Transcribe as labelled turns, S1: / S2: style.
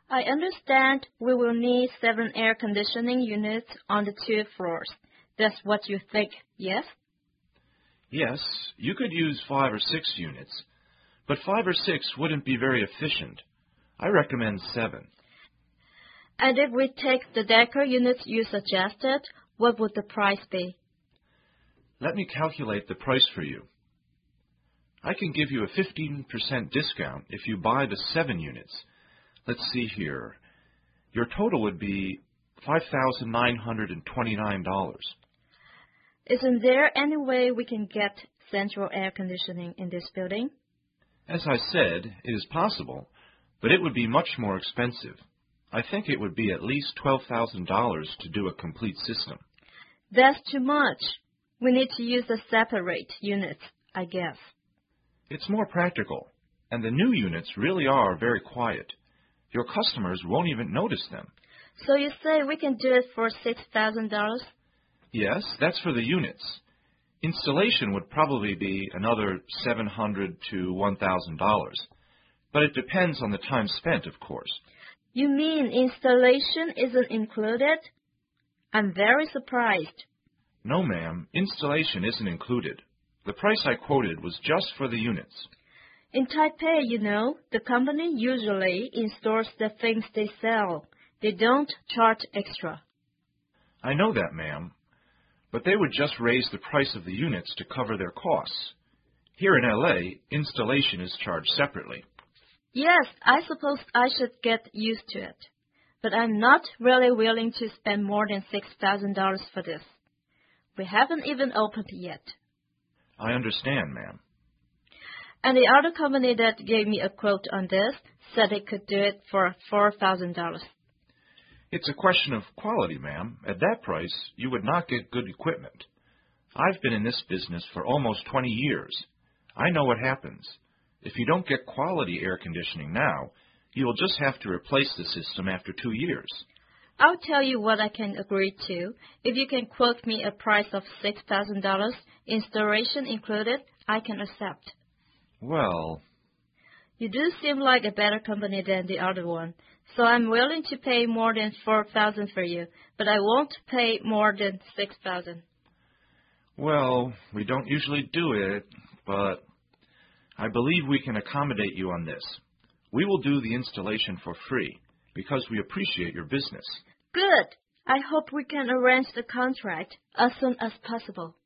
S1: I understand we will need 7 air conditioning units on the 2 floors. That's what you think, yes?
S2: Yes, you could use 5 or 6 units, but 5 or 6 wouldn't be very efficient. I recommend 7.
S1: And if we take the Decker units you suggested, what would the price be?
S2: Let me calculate the price for you. I can give you a 15% discount if you buy the 7 units. Let's see here. Your total would be $5,929.
S1: Isn't there any way we can get central air conditioning in this building?
S2: As I said, it is possible, but it would be much more expensive. I think it would be at least $12,000 to do a complete system.
S1: That's too much. We need to use the separate units, I guess.
S2: It's more practical, and the new units really are very quiet. Your customers won't even notice them.
S1: So you say we can do it for $6,000?
S2: Yes, that's for the units. Installation would probably be another $700 to $1,000, but it depends on the time spent, of course.
S1: You mean installation isn't included? I'm very surprised.
S2: No, ma'am, installation isn't included. The price I quoted was just for the units.
S1: In Taipei, you know, the company usually installs the things they sell. They don't charge extra.
S2: I know that, ma'am, but they would just raise the price of the units to cover their costs. Here in L.A., installation is charged separately.
S1: Yes, I suppose I should get used to it. But I'm not really willing to spend more than $6,000 for this. We haven't even opened yet.
S2: I understand, ma'am.
S1: And the other company that gave me a quote on this said they could do it for $4,000.
S2: It's a question of quality, ma'am. At that price, you would not get good equipment. I've been in this business for almost 20 years. I know what happens. If you don't get quality air conditioning now, you will just have to replace the system after 2 years.
S1: I'll tell you what I can agree to. If you can quote me a price of $6,000, installation included, I can accept.
S2: Well...
S1: You do seem like a better company than the other one, so I'm willing to pay more than $4,000 for you, but I won't pay more than $6,000.
S2: Well, we don't usually do it, but I believe we can accommodate you on this. We will do the installation for free, because we appreciate your business.
S1: Good. I hope we can arrange the contract as soon as possible.